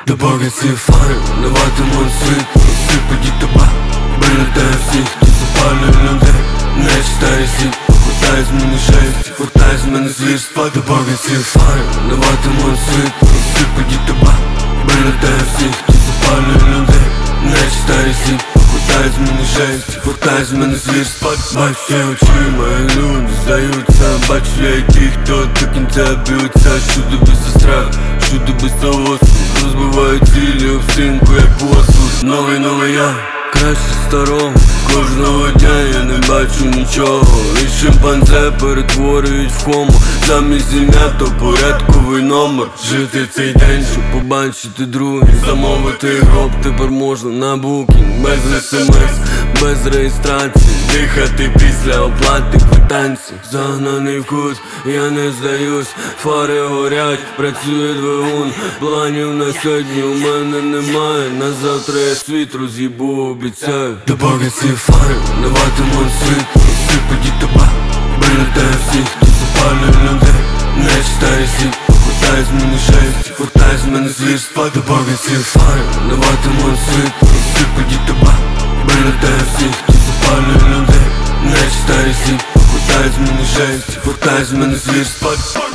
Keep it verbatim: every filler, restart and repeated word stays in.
Допоки ці фари даватимуть світ, розсипаді тебе, вилітає всіх, хто запалює людей. Не читає світ, хватай з мене жесть, хватай з мене звірства. Допоки ці фари даватимуть світ, розсипаді тебе, вилітає всіх, хто запалює людей. Не читає світ, хватай з мене жесть, хватай з мене звірства. Бачу я очима, люди здаються, бачу я і ті, хто до кінця б'ються. Щуди без страх, щуди без того, розбиваю цілі об стінку, як посуд. Новий, новий я, краще старого. Кожного дня я не бачу нічого. І шимпанзе перетворюють в хомо. Замість ім'я то порядковий номер. Жити цей день, щоб побачити другий. Замовити гроб тепер можна на букінг. Без смс, без реєстрації. Дихати після оплати квитанцій. Загнаний в кут, я не здаюсь. Фари горять, працює двигун. Планів на сьогодні у мене немає. На завтра я світ роз'їбу, обіцяю. Допоки ці фари даватимуть світ, розсипаді тебе, вилітає всіх, хто запалює людей. Не читає світ, хватай з мене жесть, хватай з мене звірства. Допоки ці фари даватимуть світ, розсипаді тебе, вилітає всіх, хто запалює людей. Не читає світ, хватай з мене жесть, хватай з мене звірства.